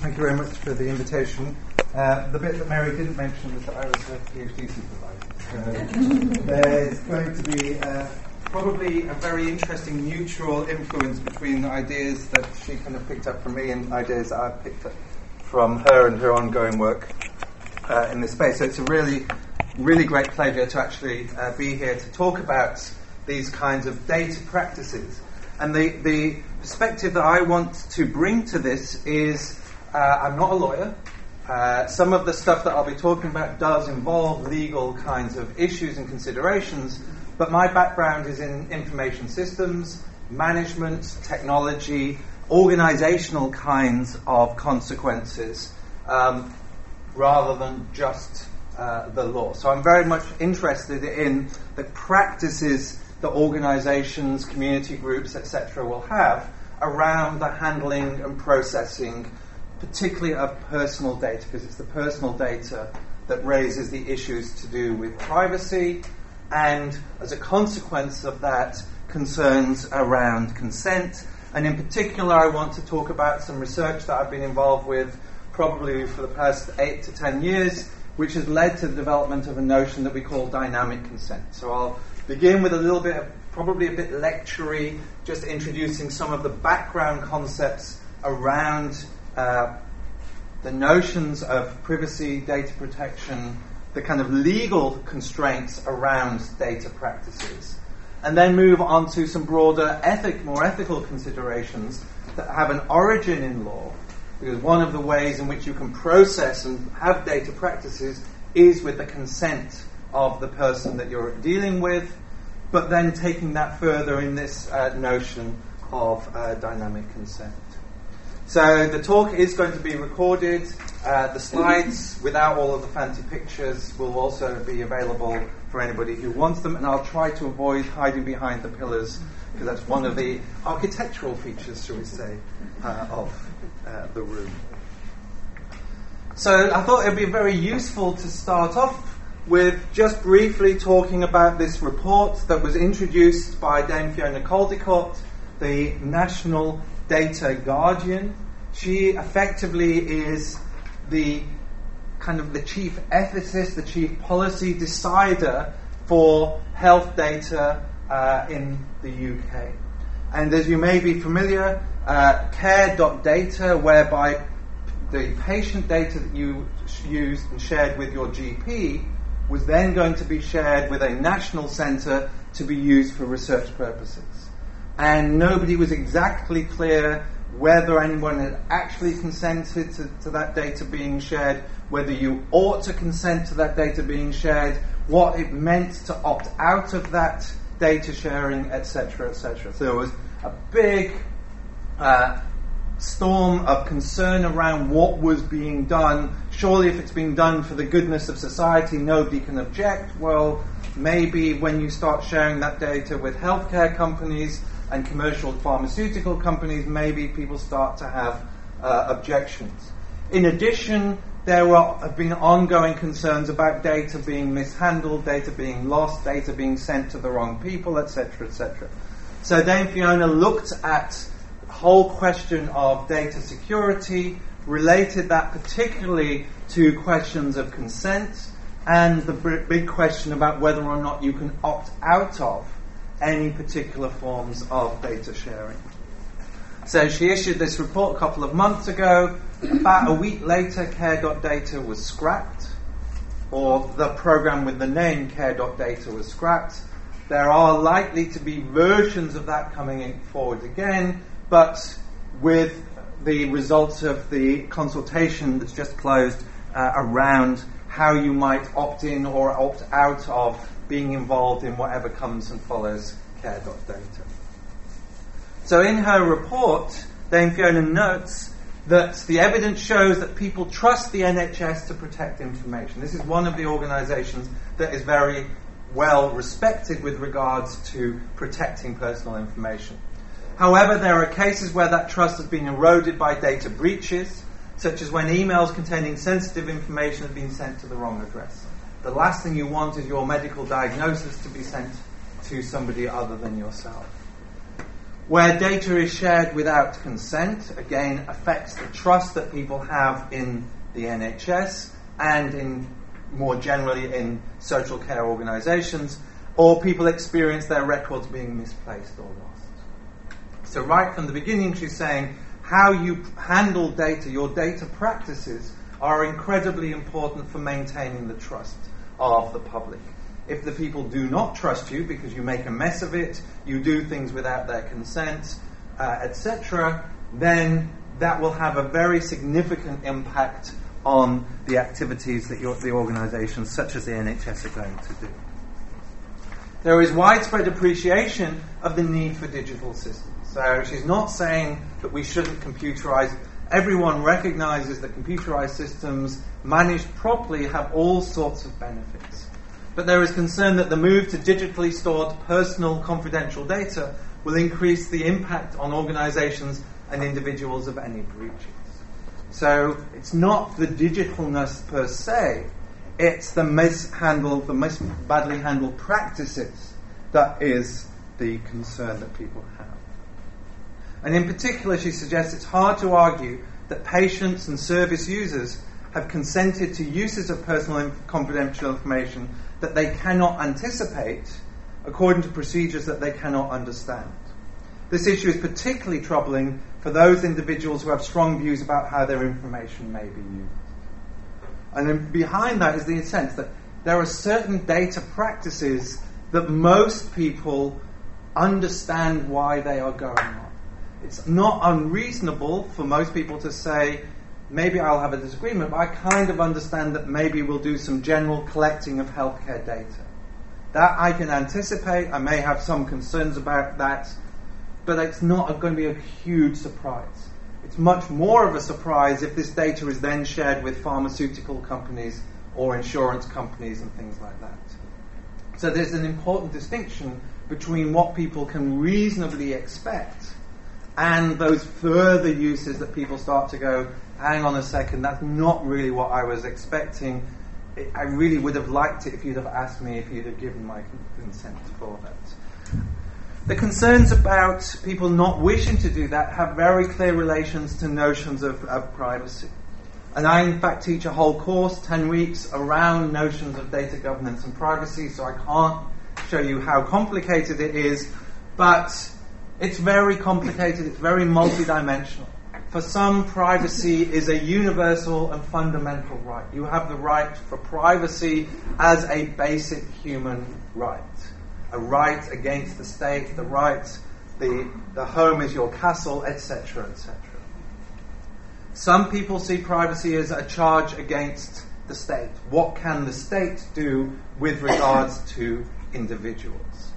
Thank you very much for the invitation. The bit that Mary didn't mention was that I was a PhD supervisor. There's going to be probably a very interesting mutual influence between ideas that she kind of picked up from me and ideas that I've picked up from her and her ongoing work in this space. So it's a really, really great pleasure to actually be here to talk about these kinds of data practices. And the perspective that I want to bring to this is, I'm not a lawyer. Some of the stuff that I'll be talking about does involve legal kinds of issues and considerations, but my background is in information systems, management, technology, organizational kinds of consequences, rather than just the law. So I'm very much interested in the practices that organizations, community groups, etc. will have around the handling and processing, particularly of personal data, because it's the personal data that raises the issues to do with privacy, and as a consequence of that, concerns around consent. And in particular, I want to talk about some research that I've been involved with probably for the past 8 to 10 years, which has led to the development of a notion that we call dynamic consent. So I'll begin with a little bit of, probably a bit lectury, just introducing some of the background concepts around the notions of privacy, data protection, the kind of legal constraints around data practices, and then move on to some broader more ethical considerations that have an origin in law, because one of the ways in which you can process and have data practices is with the consent of the person that you're dealing with, but then taking that further in this notion of dynamic consent. So the talk is going to be recorded. The slides, without all of the fancy pictures, will also be available for anybody who wants them, and I'll try to avoid hiding behind the pillars, because that's one of the architectural features, shall we say, of the room. So I thought it would be very useful to start off with just briefly talking about this report that was introduced by Dame Fiona Caldicott, the National Data Guardian. She effectively is the kind of the chief ethicist, the chief policy decider for health data in the UK. And as you may be familiar, care.data, whereby the patient data that you used and shared with your GP was then going to be shared with a national centre to be used for research purposes. And nobody was exactly clear whether anyone had actually consented to that data being shared, whether you ought to consent to that data being shared, what it meant to opt out of that data sharing, etc., etc. So there was a big storm of concern around what was being done. Surely if it's being done for the goodness of society, nobody can object. Well, maybe when you start sharing that data with healthcare companies and commercial pharmaceutical companies, maybe people start to have objections. In addition, there have been ongoing concerns about data being mishandled, data being lost, data being sent to the wrong people, etc., etc. So Dame Fiona looked at the whole question of data security, related that particularly to questions of consent, and the big question about whether or not you can opt out of any particular forms of data sharing. So she issued this report a couple of months ago. About a week later, care.data was scrapped, or the program with the name care.data was scrapped. There are likely to be versions of that coming forward again, but with the results of the consultation that's just closed around how you might opt in or opt out of being involved in whatever comes and follows care.data. So in her report, Dame Fiona notes that the evidence shows that people trust the NHS to protect information. This is one of the organisations that is very well respected with regards to protecting personal information. However, there are cases where that trust has been eroded by data breaches, such as when emails containing sensitive information have been sent to the wrong address. The last thing you want is your medical diagnosis to be sent to somebody other than yourself. Where data is shared without consent, again, affects the trust that people have in the NHS and in more generally in social care organisations, or people experience their records being misplaced or lost. So right from the beginning, she's saying how you handle data, your data practices, are incredibly important for maintaining the trust of the public. If the people do not trust you because you make a mess of it, you do things without their consent, etc., then that will have a very significant impact on the activities that the organisations such as the NHS are going to do. There is widespread appreciation of the need for digital systems. So she's not saying that we shouldn't computerise. Everyone recognises that computerised systems managed properly have all sorts of benefits. But there is concern that the move to digitally stored personal confidential data will increase the impact on organisations and individuals of any breaches. So it's not the digitalness per se, it's the badly handled practices that is the concern that people have. And in particular, she suggests it's hard to argue that patients and service users have consented to uses of personal confidential information that they cannot anticipate according to procedures that they cannot understand. This issue is particularly troubling for those individuals who have strong views about how their information may be used. And then behind that is the sense that there are certain data practices that most people understand why they are going on. It's not unreasonable for most people to say, maybe I'll have a disagreement, but I kind of understand that maybe we'll do some general collecting of healthcare data. That I can anticipate. I may have some concerns about that, but it's not going to be a huge surprise. It's much more of a surprise if this data is then shared with pharmaceutical companies or insurance companies and things like that. So there's an important distinction between what people can reasonably expect and those further uses that people start to go, hang on a second, that's not really what I was expecting. I really would have liked it if you'd have asked me, if you'd have given my consent for that. The concerns about people not wishing to do that have very clear relations to notions of privacy. And I, in fact, teach a whole course, 10 weeks, around notions of data governance and privacy, so I can't show you how complicated it is, but it's very complicated, it's very multidimensional. For some, privacy is a universal and fundamental right. You have the right for privacy as a basic human right. A right against the state, the right, the home is your castle, etc., etc. Some people see privacy as a charge against the state. What can the state do with regards to individuals?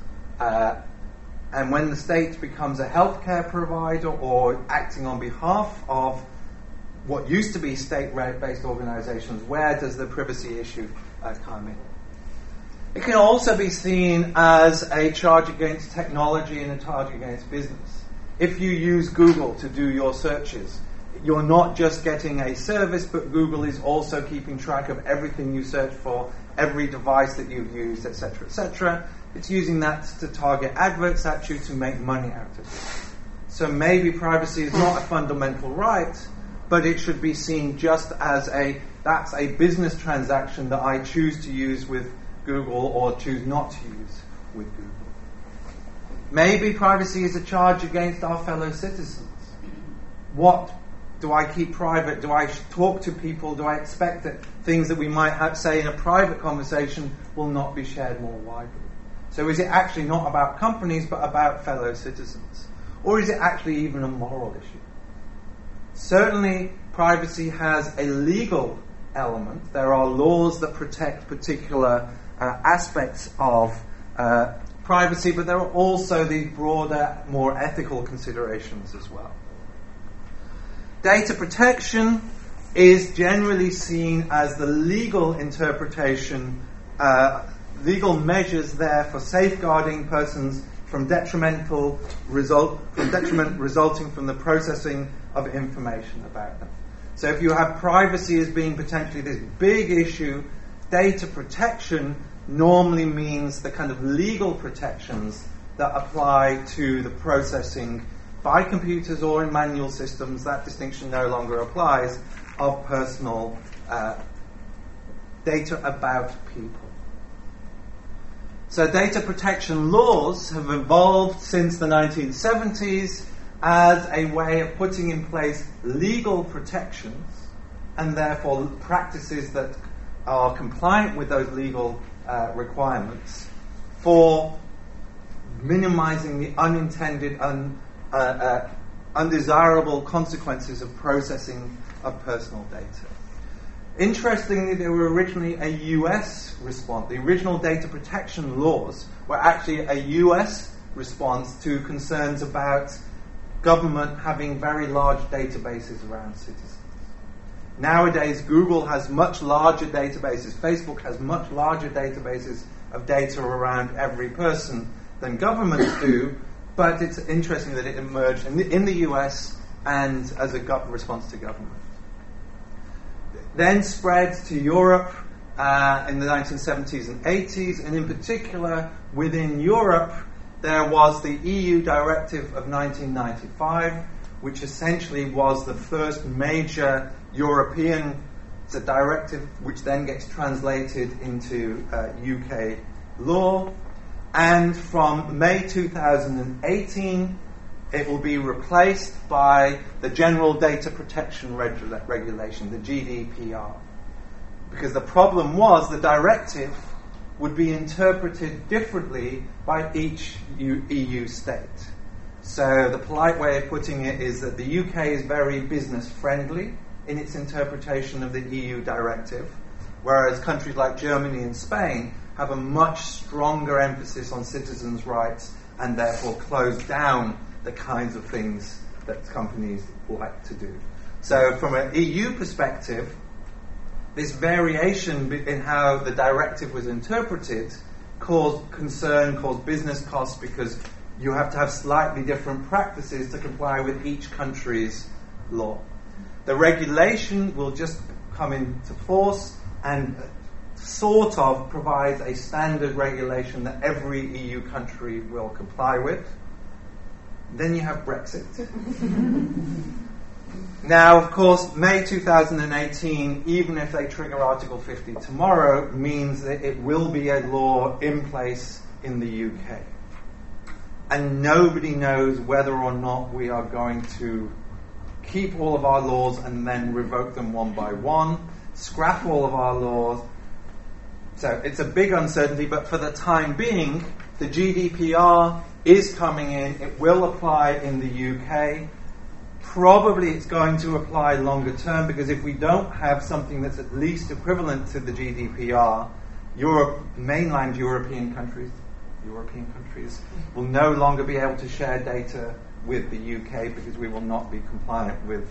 And when the state becomes a healthcare provider or acting on behalf of what used to be state-based organisations, where does the privacy issue come in? It can also be seen as a charge against technology and a charge against business. If you use Google to do your searches, you're not just getting a service, but Google is also keeping track of everything you search for, every device that you've used, etc., etc. It's using that to target adverts at you to make money out of it. So maybe privacy is not a fundamental right, but it should be seen just as that's a business transaction that I choose to use with Google or choose not to use with Google. Maybe privacy is a charge against our fellow citizens. What do I keep private? Do I talk to people? Do I expect that things that we might say in a private conversation will not be shared more widely? So is it actually not about companies but about fellow citizens? Or is it actually even a moral issue? Certainly privacy has a legal element. There are laws that protect particular aspects of privacy, but there are also these broader, more ethical considerations as well. Data protection is generally seen as the legal interpretation, legal measures there for safeguarding persons from detriment resulting from the processing of information about them. So if you have privacy as being potentially this big issue, data protection normally means the kind of legal protections that apply to the processing by computers or in manual systems. That distinction no longer applies, of personal data about people. So data protection laws have evolved since the 1970s as a way of putting in place legal protections and therefore practices that are compliant with those legal requirements for minimizing the unintended, undesirable consequences of processing of personal data. Interestingly, they were originally a US response. The original data protection laws were actually a US response to concerns about government having very large databases around citizens. Nowadays, Google has much larger databases. Facebook has much larger databases of data around every person than governments do, but it's interesting that it emerged in the US and as a response to government. Then spread to Europe in the 1970s and 80s, and in particular within Europe there was the EU Directive of 1995, which essentially was the first major European directive, which then gets translated into UK law. And from May 2018, it will be replaced by the General Data Protection Regulation, the GDPR. Because the problem was the directive would be interpreted differently by each EU state. So the polite way of putting it is that the UK is very business friendly in its interpretation of the EU directive, whereas countries like Germany and Spain have a much stronger emphasis on citizens' rights and therefore close down the kinds of things that companies like to do. So from an EU perspective, this variation in how the directive was interpreted caused concern, caused business costs, because you have to have slightly different practices to comply with each country's law. The regulation will just come into force and sort of provides a standard regulation that every EU country will comply with. Then you have Brexit. Now, of course, May 2018, even if they trigger Article 50 tomorrow, means that it will be a law in place in the UK. And nobody knows whether or not we are going to keep all of our laws and then revoke them one by one, scrap all of our laws. So it's a big uncertainty, but for the time being, the GDPR is coming in. It will apply in the UK. Probably it's going to apply longer term, because if we don't have something that's at least equivalent to the GDPR, mainland European countries will no longer be able to share data with the UK, because we will not be compliant with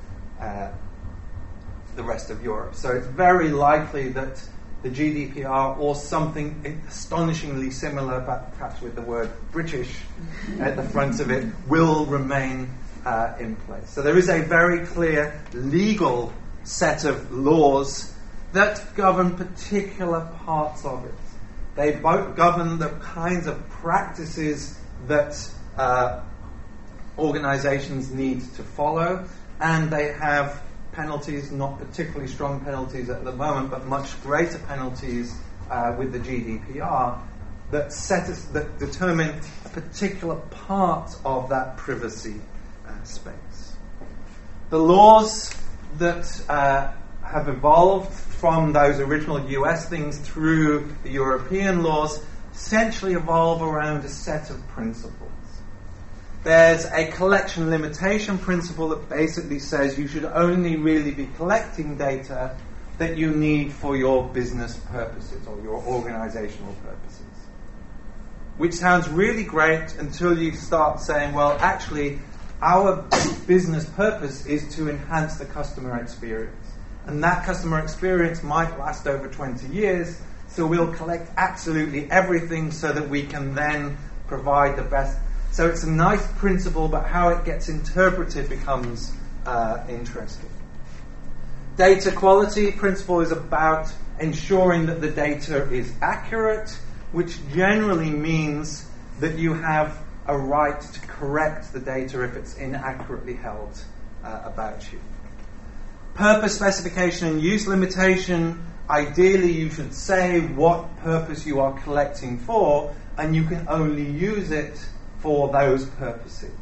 the rest of Europe. So it's very likely that the GDPR or something astonishingly similar, but perhaps with the word British at the front of it, will remain in place. So there is a very clear legal set of laws that govern particular parts of it. They both govern the kinds of practices that organizations need to follow, and they have penalties, not particularly strong penalties at the moment, but much greater penalties with the GDPR that determine a particular part of that privacy space. The laws that have evolved from those original US things through the European laws essentially evolve around a set of principles. There's a collection limitation principle that basically says you should only really be collecting data that you need for your business purposes or your organizational purposes. Which sounds really great until you start saying, well, actually, our business purpose is to enhance the customer experience. And that customer experience might last over 20 years, so we'll collect absolutely everything so that we can then provide the best. So it's a nice principle, but how it gets interpreted becomes interesting. Data quality principle is about ensuring that the data is accurate, which generally means that you have a right to correct the data if it's inaccurately held about you. Purpose specification and use limitation, ideally you should say what purpose you are collecting for, and you can only use it for those purposes.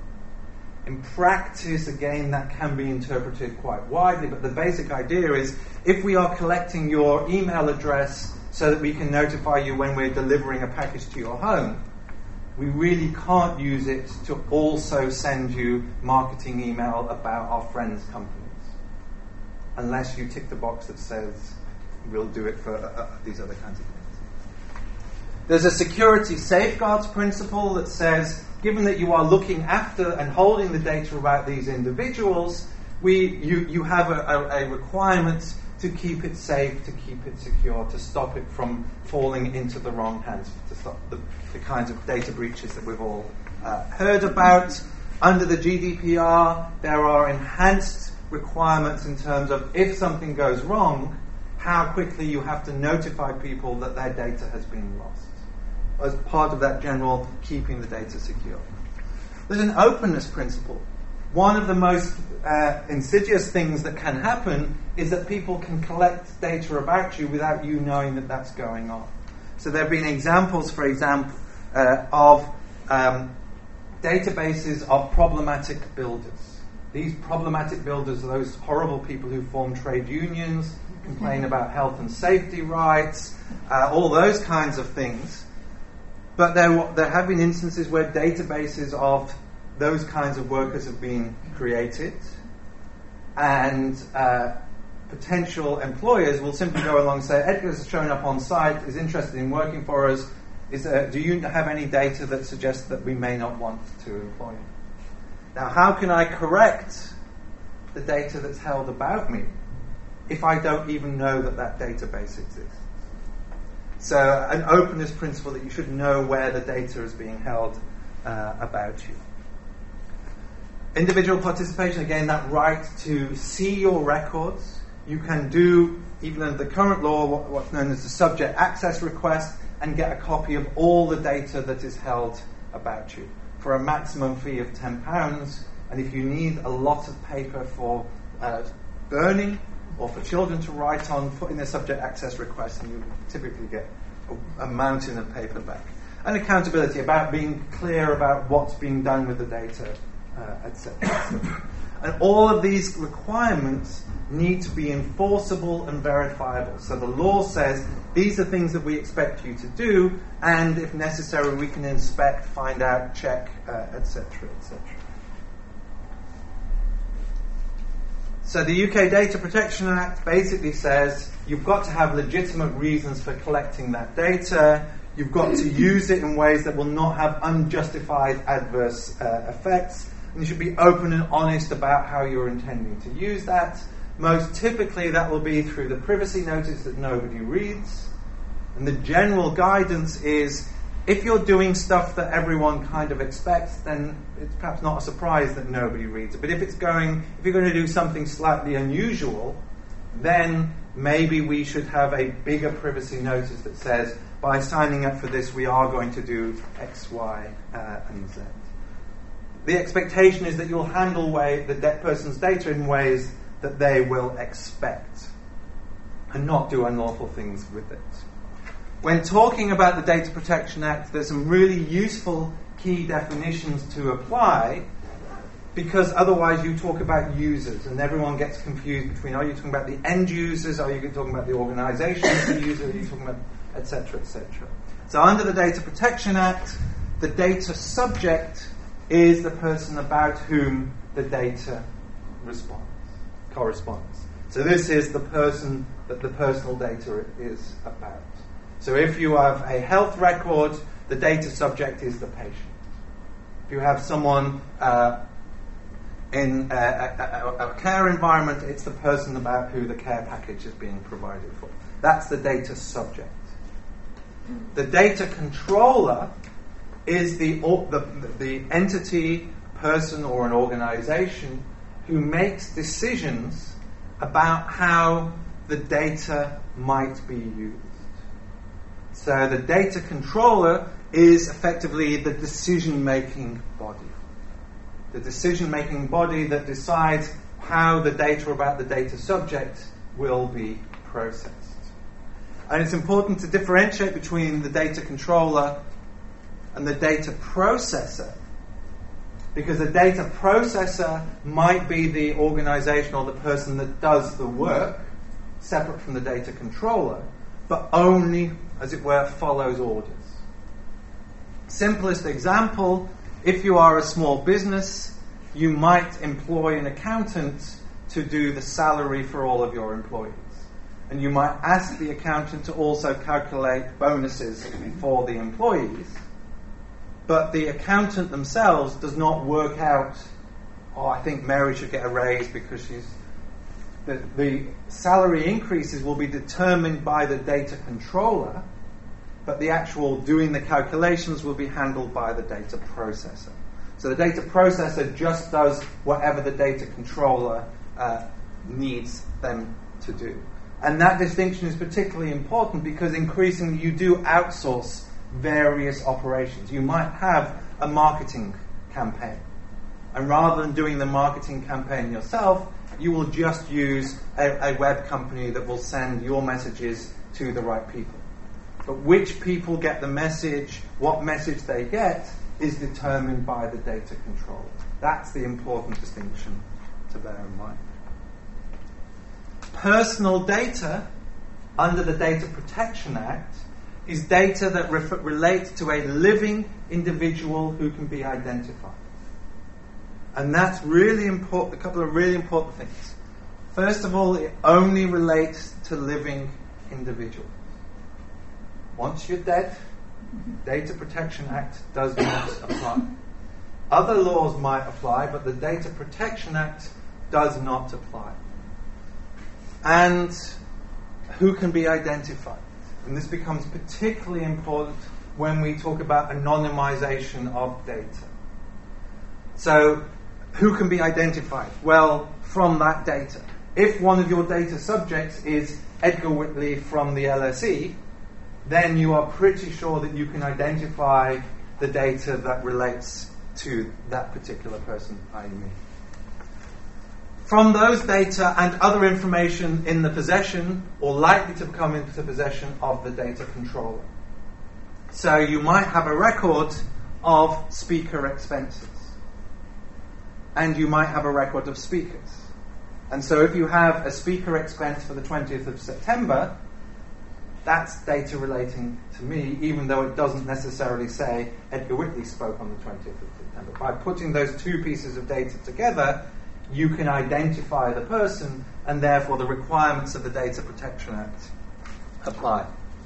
In practice, again, that can be interpreted quite widely, but the basic idea is if we are collecting your email address so that we can notify you when we're delivering a package to your home, we really can't use it to also send you marketing email about our friends' companies, unless you tick the box that says we'll do it for these other kinds of things. There's a security safeguards principle that says, given that you are looking after and holding the data about these individuals, you have a requirement to keep it safe, to keep it secure, to stop it from falling into the wrong hands, to stop the kinds of data breaches that we've all heard about. Under the GDPR, there are enhanced requirements in terms of if something goes wrong, how quickly you have to notify people that their data has been lost, as part of that general keeping the data secure. There's an openness principle. One of the most insidious things that can happen is that people can collect data about you without you knowing that that's going on. So there have been examples, for example, of databases of problematic builders. These problematic builders are those horrible people who form trade unions, complain about health and safety rights, all those kinds of things. But there have been instances where databases of those kinds of workers have been created, and potential employers will simply go along and say, Edgar's shown up on site, is interested in working for us. Do you have any data that suggests that we may not want to employ him? Now, how can I correct the data that's held about me if I don't even know that database exists? So an openness principle that you should know where the data is being held about you. Individual participation, again, that right to see your records. You can do, even under the current law, what's known as the subject access request, and get a copy of all the data that is held about you for a maximum fee of £10. And if you need a lot of paper for burning or for children to write on, put in the subject access request, and you typically get a mountain of paper back. And accountability, about being clear about what's being done with the data, etc. And all of these requirements need to be enforceable and verifiable. So the law says these are things that we expect you to do, and if necessary, we can inspect, find out, check, etc., etc. So the UK Data Protection Act basically says you've got to have legitimate reasons for collecting that data. You've got to use it in ways that will not have unjustified adverse effects. And you should be open and honest about how you're intending to use that. Most typically, that will be through the privacy notice that nobody reads. And the general guidance is, if you're doing stuff that everyone kind of expects, then it's perhaps not a surprise that nobody reads it. But if you're going to do something slightly unusual, then maybe we should have a bigger privacy notice that says, by signing up for this, we are going to do X, Y, and Z. The expectation is that you'll handle the person's data in ways that they will expect and not do unlawful things with it. When talking about the Data Protection Act, there's some really useful key definitions to apply, because otherwise you talk about users and everyone gets confused between, are you talking about the end users, are you talking about the organisation of the user, are you talking about etc., etc. So under the Data Protection Act, the data subject is the person about whom the data corresponds. So this is the person that the personal data is about. So if you have a health record, the data subject is the patient. If you have someone in a care environment, it's the person about who the care package is being provided for. That's the data subject. The data controller is the entity, person, or an organization who makes decisions about how the data might be used. So the data controller is effectively the decision-making body. The decision-making body that decides how the data about the data subject will be processed. And it's important to differentiate between the data controller and the data processor, because the data processor might be the organization or the person that does the work, separate from the data controller, but only, as it were, follows orders. Simplest example, if you are a small business, you might employ an accountant to do the salary for all of your employees. And you might ask the accountant to also calculate bonuses for the employees. But the accountant themselves does not work out, I think Mary should get a raise because the salary increases will be determined by the data controller, but the actual doing the calculations will be handled by the data processor. So the data processor just does whatever the data controller needs them to do. And that distinction is particularly important because increasingly you do outsource various operations. You might have a marketing campaign, and rather than doing the marketing campaign yourself, you will just use a web company that will send your messages to the right people. But which people get the message, what message they get, is determined by the data controller. That's the important distinction to bear in mind. Personal data, under the Data Protection Act, is data that relates to a living individual who can be identified. And that's really important, a couple of really important things. First of all, it only relates to living individuals. Once you're dead, Data Protection Act does not apply. Other laws might apply, but the Data Protection Act does not apply. And who can be identified? And this becomes particularly important when we talk about anonymization of data. So, who can be identified? Well, from that data. If one of your data subjects is Edgar Whitley from the LSE, then you are pretty sure that you can identify the data that relates to that particular person, i.e. me. From those data and other information in the possession, or likely to come into possession of the data controller. So you might have a record of speaker expenses. And you might have a record of speakers. And so if you have a speaker expense for the 20th of September, that's data relating to me, even though it doesn't necessarily say Edgar Whitley spoke on the 20th of September. By putting those two pieces of data together, you can identify the person, and therefore the requirements of the Data Protection Act apply.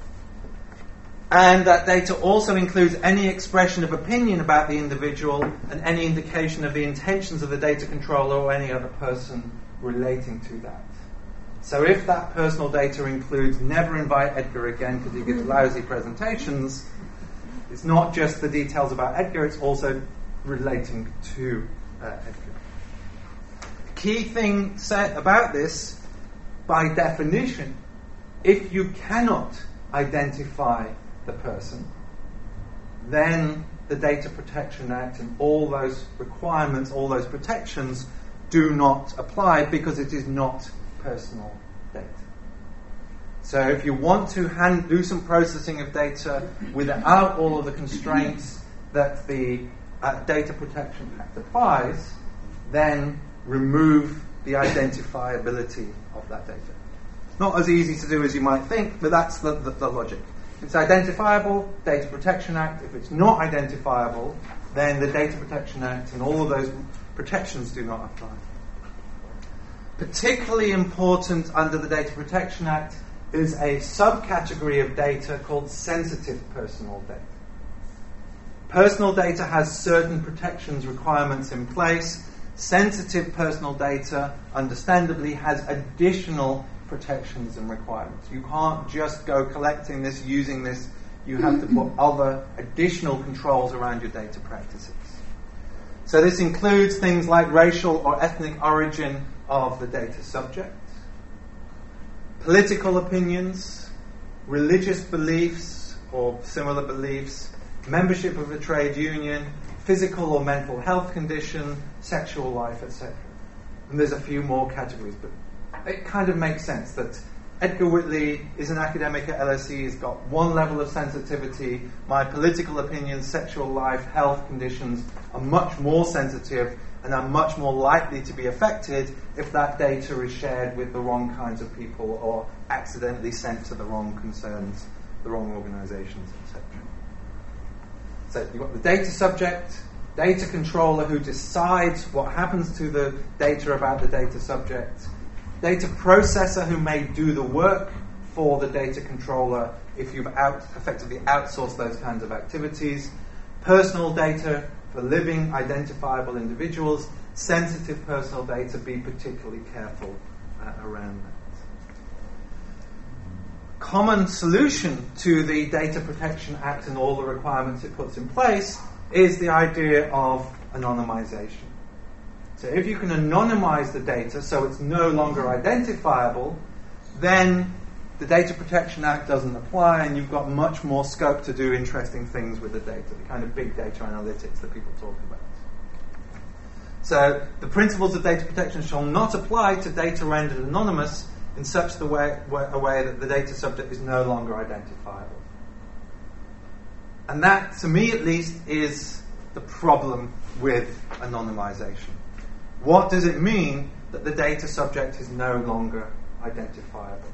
And that data also includes any expression of opinion about the individual and any indication of the intentions of the data controller or any other person relating to that. So if that personal data includes never invite Edgar again because he gives lousy presentations, it's not just the details about Edgar, it's also relating to Edgar. Key thing said about this, by definition, if you cannot identify the person, then the Data Protection Act and all those requirements, all those protections do not apply because it is not personal data. So if you want to do some processing of data without all of the constraints that the Data Protection Act applies, then remove the identifiability of that data. Not as easy to do as you might think, but that's the logic. If it's identifiable, Data Protection Act. If it's not identifiable, then the Data Protection Act and all of those protections do not apply. Particularly important under the Data Protection Act is a subcategory of data called sensitive personal data. Personal data has certain protections requirements in place. Sensitive personal data, understandably, has additional protections and requirements. You can't just go collecting this, using this. You have to put other additional controls around your data practices. So this includes things like racial or ethnic origin of the data subject, political opinions, religious beliefs or similar beliefs, membership of a trade union, physical or mental health condition, sexual life, etc. And there's a few more categories, but it kind of makes sense that Edgar Whitley is an academic at LSE, he's got one level of sensitivity. My political opinions, sexual life, health conditions are much more sensitive and are much more likely to be affected if that data is shared with the wrong kinds of people or accidentally sent to the wrong concerns, the wrong organizations, etc. So you've got the data subject, data controller who decides what happens to the data about the data subject, data processor who may do the work for the data controller if you've effectively outsourced those kinds of activities, personal data for living, identifiable individuals, sensitive personal data, be particularly careful around that. Common solution to the Data Protection Act and all the requirements it puts in place is the idea of anonymization. So if you can anonymize the data so it's no longer identifiable, then the Data Protection Act doesn't apply and you've got much more scope to do interesting things with the data, the kind of big data analytics that people talk about. So the principles of data protection shall not apply to data rendered anonymous in such a way that the data subject is no longer identifiable. And that, to me at least, is the problem with anonymization. What does it mean that the data subject is no longer identifiable?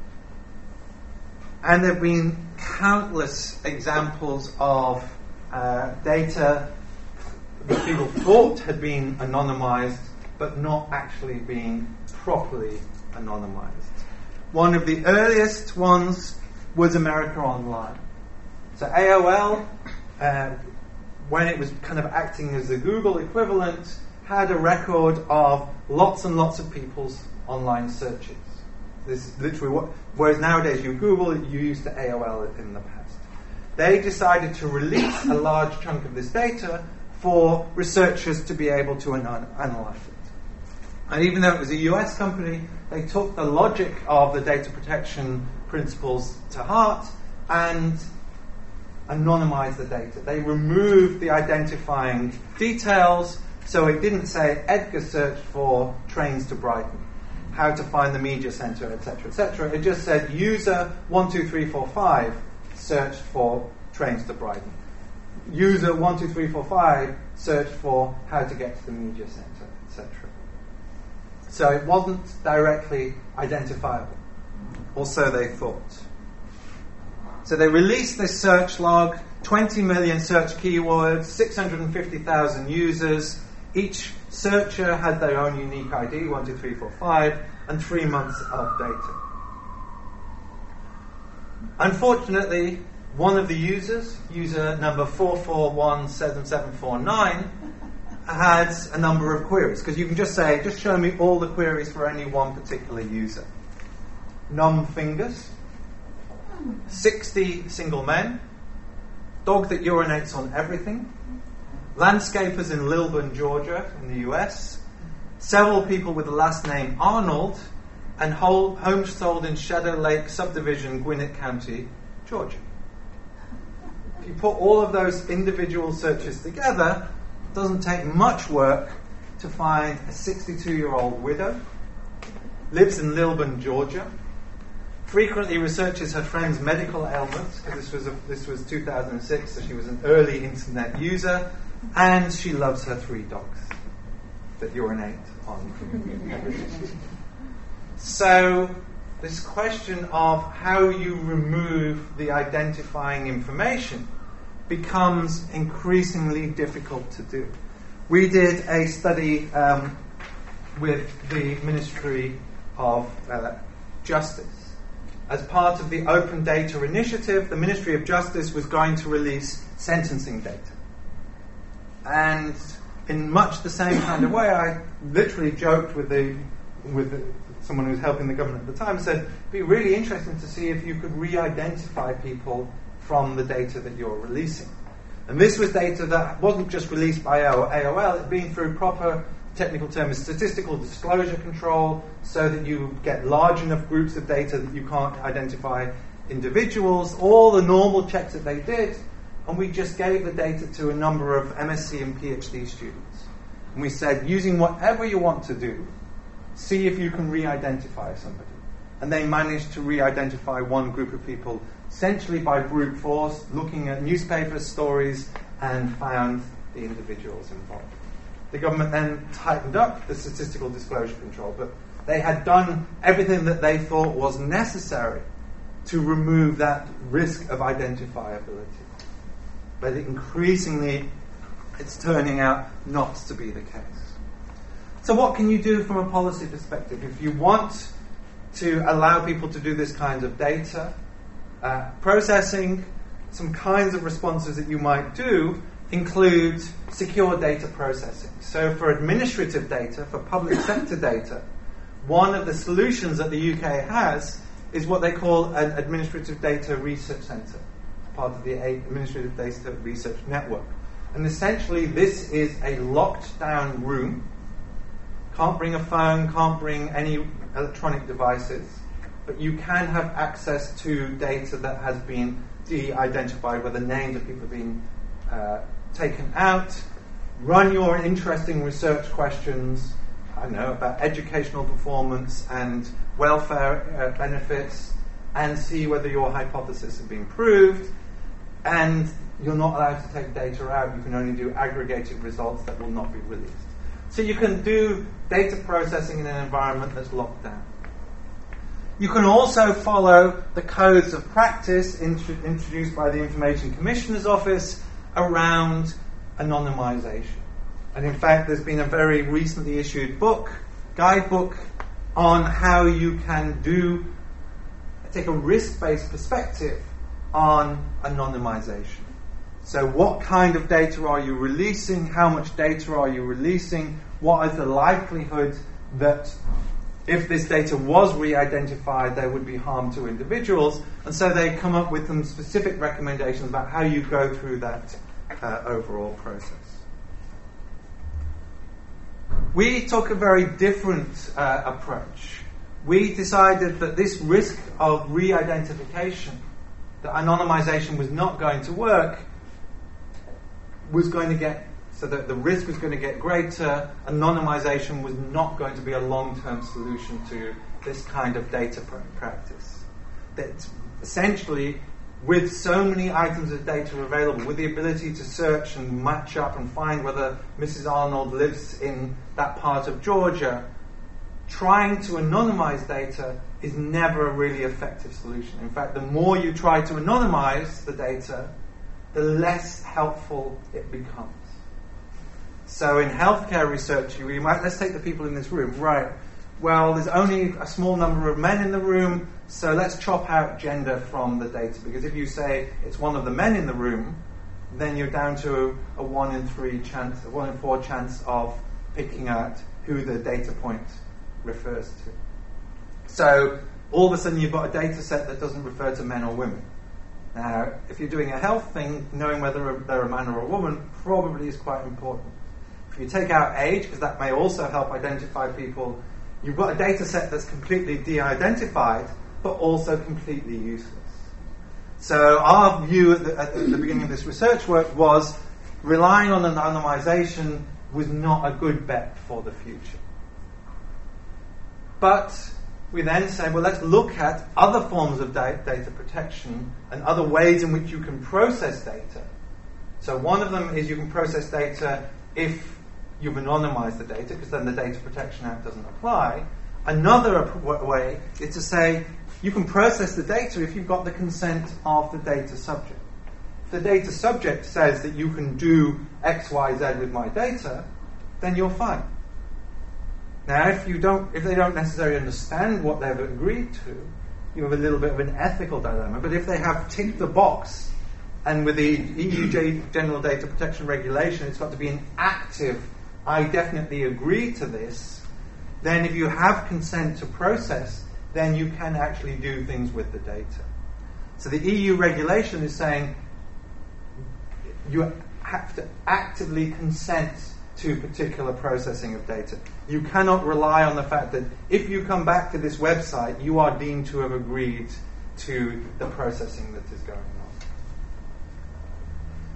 And there have been countless examples of data that people thought had been anonymized, but not actually being properly anonymized. One of the earliest ones was America Online. So AOL, when it was kind of acting as the Google equivalent, had a record of lots and lots of people's online searches. This is literally what, whereas nowadays you Google, you used to AOL in the past. They decided to release a large chunk of this data for researchers to be able to analyze it. And even though it was a US company, they took the logic of the data protection principles to heart and anonymized the data. They removed the identifying details, so it didn't say Edgar searched for trains to Brighton, how to find the media centre, etc., etc. It just said user 12345 searched for trains to Brighton. User 12345 searched for how to get to the media centre, etc. So it wasn't directly identifiable, or so they thought. So they released this search log, 20 million search keywords, 650,000 users. Each searcher had their own unique ID, 12345, and 3 months of data. Unfortunately, one of the users, user number 4417749, had a number of queries, because you can just say, just show me all the queries for any one particular user. Numb fingers, 60 single men, dog that urinates on everything, landscapers in Lilburn, Georgia, in the US, several people with the last name Arnold, and homes sold in Shadow Lake subdivision, Gwinnett County, Georgia. If you put all of those individual searches together, it doesn't take much work to find a 62-year-old widow, lives in Lilburn, Georgia, frequently researches her friend's medical ailments, because this was 2006, so she was an early internet user, and she loves her 3 dogs that urinate on everything. So this question of how you remove the identifying information becomes increasingly difficult to do. We did a study with the Ministry of Justice. As part of the Open Data Initiative, the Ministry of Justice was going to release sentencing data. And in much the same kind of way, I literally joked with someone who was helping the government at the time, said, it'd be really interesting to see if you could re-identify people from the data that you're releasing. And this was data that wasn't just released by AOL, it'd been through proper, technical term is statistical disclosure control, so that you get large enough groups of data that you can't identify individuals. All the normal checks that they did and we just gave the data to a number of MSc and PhD students. And we said, using whatever you want to do, see if you can re-identify somebody. And they managed to re-identify one group of people, essentially by brute force, looking at newspaper stories, and found the individuals involved. The government then tightened up the statistical disclosure control, but they had done everything that they thought was necessary to remove that risk of identifiability. But increasingly, it's turning out not to be the case. So what can you do from a policy perspective? If you want to allow people to do this kind of data processing, some kinds of responses that you might do include secure data processing. So for administrative data, for public sector data, one of the solutions that the UK has is what they call an Administrative Data Research Centre, part of the Administrative Data Research Network. And essentially this is a locked down room. Can't bring a phone, can't bring any electronic devices, but you can have access to data that has been de-identified, where the names of people have been taken out. Run your interesting research questions, I don't know, about educational performance and welfare benefits, and see whether your hypothesis has been proved. And you're not allowed to take data out. You can only do aggregated results that will not be released. So you can do data processing in an environment that's locked down. You can also follow the codes of practice introduced by the Information Commissioner's Office around anonymization. And in fact, there's been a very recently issued guidebook on how you can take a risk-based perspective on anonymization. So what kind of data are you releasing? How much data are you releasing? What is the likelihood that if this data was re-identified, there would be harm to individuals? And so they come up with some specific recommendations about how you go through that overall process. We took a very different approach. We decided that this risk of re-identification, that anonymization was not going to work, so that the risk was going to get greater. Anonymization was not going to be a long-term solution to this kind of data practice. That essentially, with so many items of data available, with the ability to search and match up and find whether Mrs. Arnold lives in that part of Georgia, trying to anonymize data is never a really effective solution. In fact, the more you try to anonymize the data, the less helpful it becomes. So in healthcare research, let's take the people in this room. Right, well, there's only a small number of men in the room, so let's chop out gender from the data. Because if you say it's one of the men in the room, then you're down to a 1 in 4 chance of picking out who the data point refers to. So all of a sudden you've got a data set that doesn't refer to men or women. Now, if you're doing a health thing, knowing whether they're a man or a woman probably is quite important. If you take out age, because that may also help identify people, you've got a data set that's completely de-identified, but also completely useless. So our view at the beginning of this research work was relying on anonymization was not a good bet for the future. But we then said, well, let's look at other forms of data protection and other ways in which you can process data. So one of them is you can process data if you've anonymized the data, because then the Data Protection Act doesn't apply. Another way is to say you can process the data if you've got the consent of the data subject. If the data subject says that you can do X, Y, Z with my data, then you're fine. Now, if they don't necessarily understand what they've agreed to, you have a little bit of an ethical dilemma. But if they have ticked the box, and with the EU General Data Protection Regulation, it's got to be an active, I definitely agree to this, then if you have consent to process, then you can actually do things with the data. So the EU regulation is saying you have to actively consent to particular processing of data. You cannot rely on the fact that if you come back to this website, you are deemed to have agreed to the processing that is going on.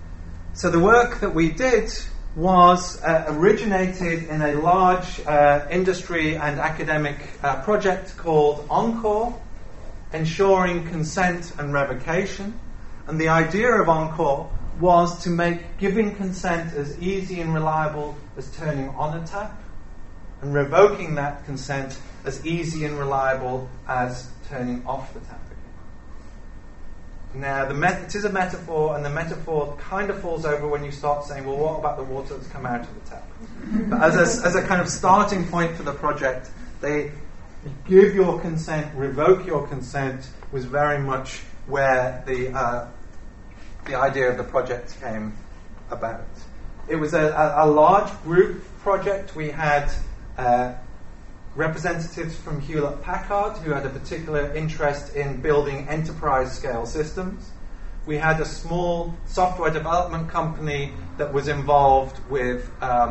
So the work that we did was originated in a large industry and academic project called ENCORE, Ensuring Consent and Revocation. And the idea of ENCORE was to make giving consent as easy and reliable as turning on a tap, and revoking that consent as easy and reliable as turning off the tap again. Now, it is a metaphor, and the metaphor kind of falls over when you start saying, well, what about the water that's come out of the tap? But as a kind of starting point for the project, they give your consent, revoke your consent, was very much where the idea of the project came about. It was a large group project. We had representatives from Hewlett-Packard, who had a particular interest in building enterprise-scale systems. We had a small software development company that was involved with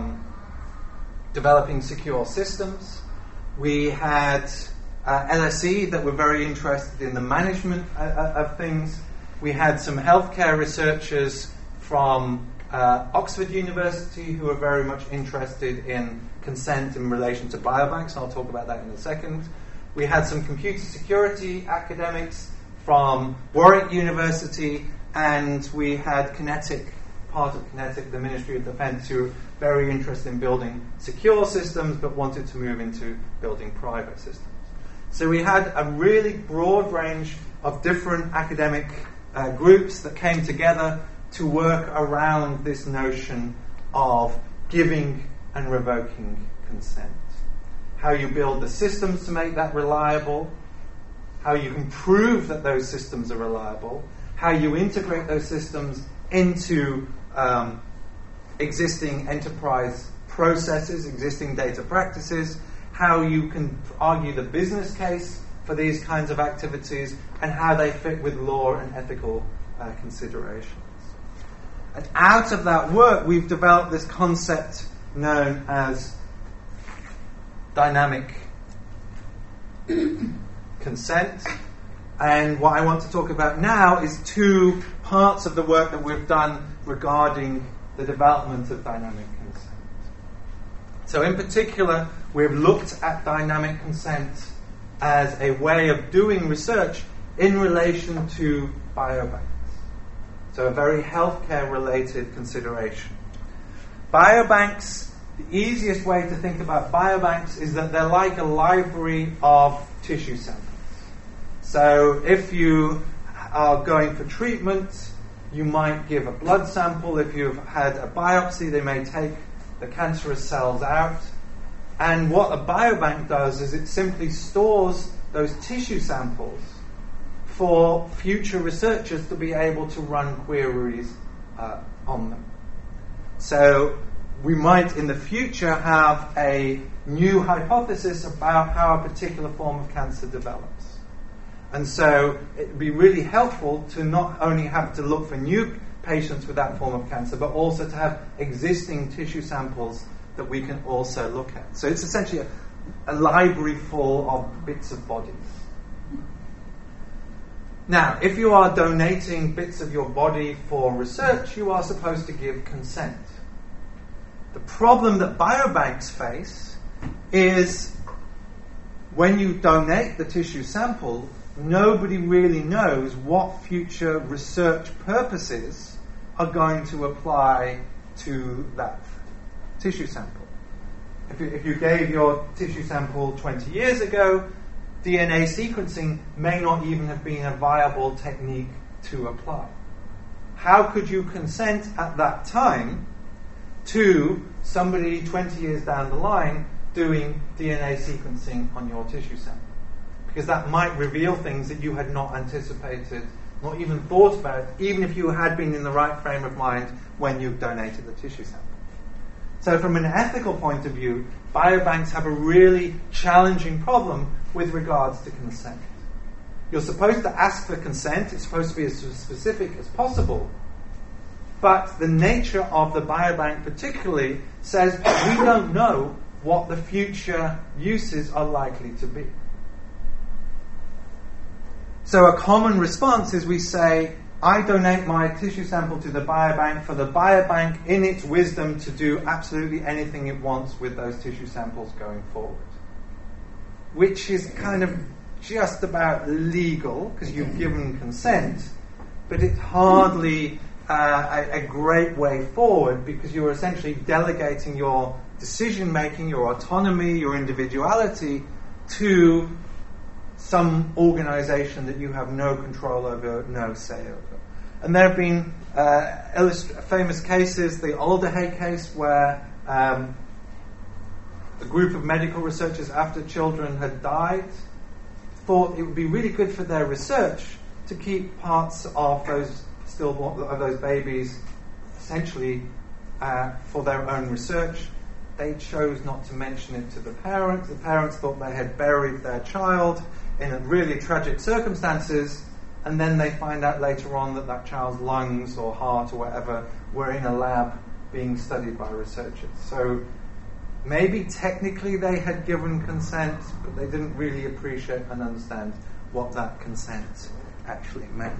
developing secure systems. We had LSE that were very interested in the management of things. We had some healthcare researchers from Oxford University who were very much interested in consent in relation to biobanks, and I'll talk about that in a second. We had some computer security academics from Warwick University, and we had part of Kinetic, the Ministry of Defence, who were very interested in building secure systems but wanted to move into building private systems. So we had a really broad range of different academic groups that came together to work around this notion of giving and revoking consent. How you build the systems to make that reliable, how you can prove that those systems are reliable, how you integrate those systems into existing enterprise processes, existing data practices, how you can argue the business case for these kinds of activities, and how they fit with law and ethical considerations. And out of that work, we've developed this concept known as dynamic consent. And what I want to talk about now is two parts of the work that we've done regarding the development of dynamic consent. So in particular, we've looked at dynamic consent as a way of doing research in relation to biobanks. So a very healthcare-related consideration. Biobanks, the easiest way to think about biobanks is that they're like a library of tissue samples. So if you are going for treatment, you might give a blood sample. If you've had a biopsy, they may take the cancerous cells out. And what a biobank does is it simply stores those tissue samples for future researchers to be able to run queries on them. So we might in the future have a new hypothesis about how a particular form of cancer develops. And so it would be really helpful to not only have to look for new patients with that form of cancer, but also to have existing tissue samples that we can also look at. So it's essentially a library full of bits of bodies. Now, if you are donating bits of your body for research, you are supposed to give consent. The problem that biobanks face is when you donate the tissue sample, nobody really knows what future research purposes are going to apply to that tissue sample. If you gave your tissue sample 20 years ago, DNA sequencing may not even have been a viable technique to apply. How could you consent at that time to somebody 20 years down the line doing DNA sequencing on your tissue sample? Because that might reveal things that you had not anticipated, not even thought about, even if you had been in the right frame of mind when you donated the tissue sample. So from an ethical point of view, biobanks have a really challenging problem with regards to consent. You're supposed to ask for consent, it's supposed to be as specific as possible, but the nature of the biobank particularly says we don't know what the future uses are likely to be. So a common response is we say, I donate my tissue sample to the biobank for the biobank in its wisdom to do absolutely anything it wants with those tissue samples going forward. Which is kind of just about legal, because you've given consent, but it's hardly a great way forward, because you're essentially delegating your decision-making, your autonomy, your individuality to some organization that you have no control over, no say over. And there have been famous cases, the Alderhay case, where a group of medical researchers, after children had died, thought it would be really good for their research to keep parts of those stillborn, of those babies, essentially for their own research. They chose not to mention it to the parents. The parents thought they had buried their child in really tragic circumstances, and then they find out later on that that child's lungs or heart or whatever were in a lab being studied by researchers. So maybe technically they had given consent, but they didn't really appreciate and understand what that consent actually meant.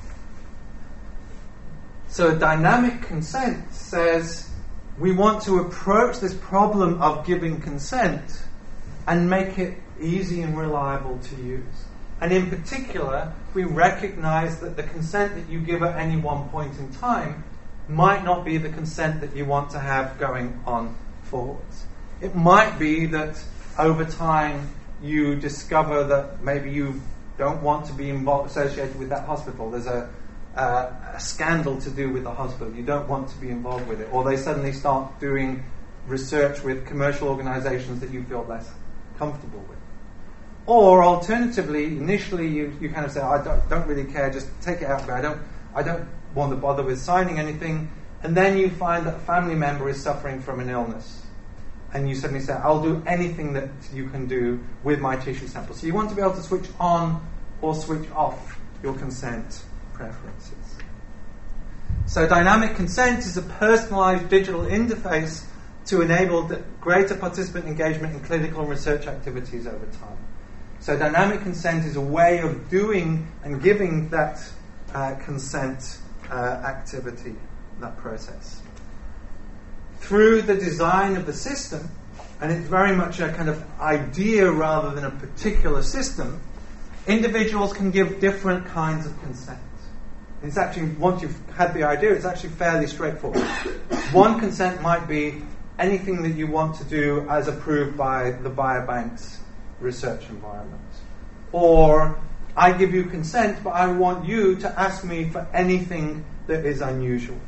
So dynamic consent says we want to approach this problem of giving consent and make it easy and reliable to use. And in particular, we recognize that the consent that you give at any one point in time might not be the consent that you want to have going on forwards. It might be that over time you discover that maybe you don't want to be associated with that hospital. There's a scandal to do with the hospital. You don't want to be involved with it. Or they suddenly start doing research with commercial organizations that you feel less comfortable with. Or alternatively, initially you kind of say, I don't really care, just take it out, but I don't want to bother with signing anything. And then you find that a family member is suffering from an illness. And you suddenly say, I'll do anything that you can do with my tissue sample. So you want to be able to switch on or switch off your consent preferences. So dynamic consent is a personalized digital interface to enable greater participant engagement in clinical and research activities over time. So dynamic consent is a way of doing and giving that consent activity, that process. Through the design of the system, and it's very much a kind of idea rather than a particular system, individuals can give different kinds of consent. It's actually, once you've had the idea, it's actually fairly straightforward. One consent might be anything that you want to do as approved by the biobank's research environment. Or, I give you consent, but I want you to ask me for anything that is unusual.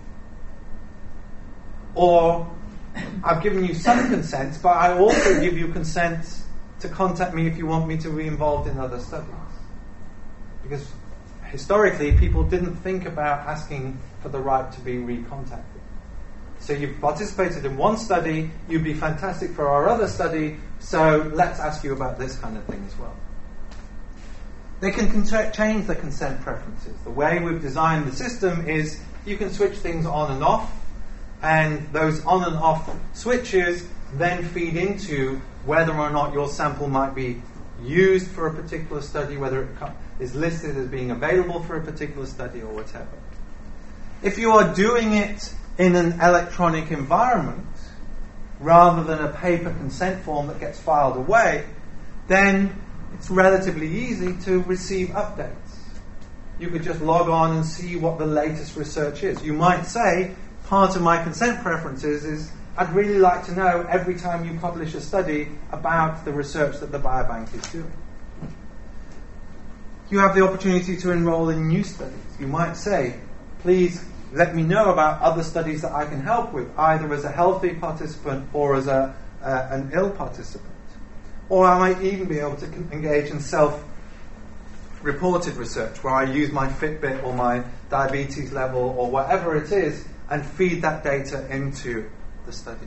Or, I've given you some consent, but I also give you consent to contact me if you want me to be involved in other studies. Because historically, people didn't think about asking for the right to be recontacted. So you've participated in one study, you'd be fantastic for our other study, so let's ask you about this kind of thing as well. They can change the consent preferences. The way we've designed the system is you can switch things on and off, and those on and off switches then feed into whether or not your sample might be used for a particular study, whether it is listed as being available for a particular study or whatever. If you are doing it in an electronic environment, rather than a paper consent form that gets filed away, then it's relatively easy to receive updates. You could just log on and see what the latest research is. You might say, part of my consent preferences is I'd really like to know every time you publish a study about the research that the biobank is doing. You have the opportunity to enroll in new studies. You might say, please let me know about other studies that I can help with, either as a healthy participant or as an ill participant. Or I might even be able to engage in self-reported research, where I use my Fitbit or my diabetes level or whatever it is, and feed that data into the studies.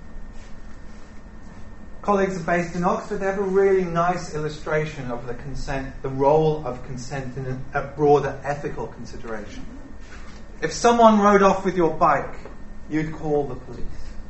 Colleagues are based in Oxford. They have a really nice illustration of the role of consent in a broader ethical consideration. If someone rode off with your bike, you'd call the police.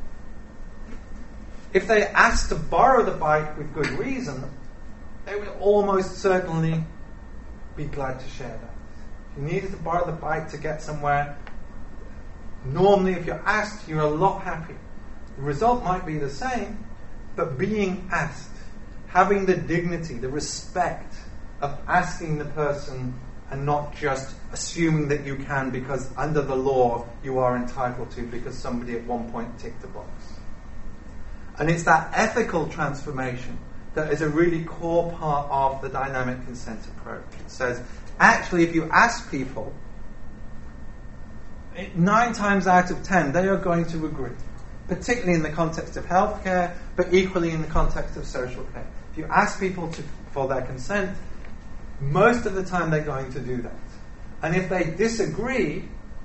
If they asked to borrow the bike with good reason, they would almost certainly be glad to share that. If you needed to borrow the bike to get somewhere, normally if you're asked, you're a lot happier. The result might be the same, but being asked, having the dignity, the respect of asking the person and not just assuming that you can because under the law you are entitled to because somebody at one point ticked a box. And it's that ethical transformation that is a really core part of the dynamic consent approach. It says, actually, if you ask people, 9 times out of 10, they are going to agree, particularly in the context of healthcare, but equally in the context of social care. If you ask people for their consent, most of the time they're going to do that. And if they disagree,